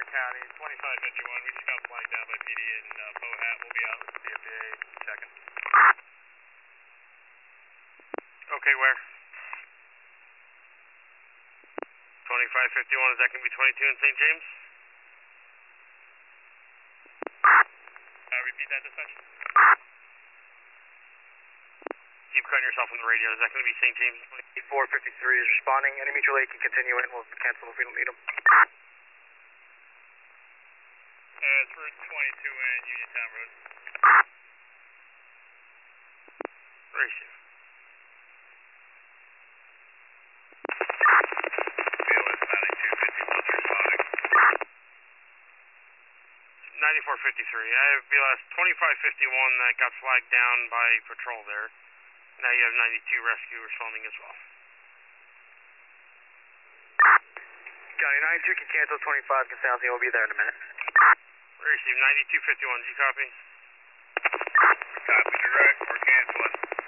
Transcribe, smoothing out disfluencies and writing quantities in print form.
County, 2551. We just got flagged down by PD in Pohat. We'll be out with CFA checking. Okay, where? 2551, is that going to be 22 in St. James? Repeat that, dispatch. Keep cutting yourself on the radio. Is that going to be St. James? 453 is responding. Any mutual aid can continue in. We'll cancel if we don't need them. It's Route 22 in Uniontown Road. Ratio. BLS 9251 responding. 9453. I have BLS 2551 that got flagged down by patrol there. Now you have 92 rescue responding as well. County 92 can cancel, 25 can sound, we'll be there in a minute. Receive 9251, do you copy? Copy direct, we're canceling.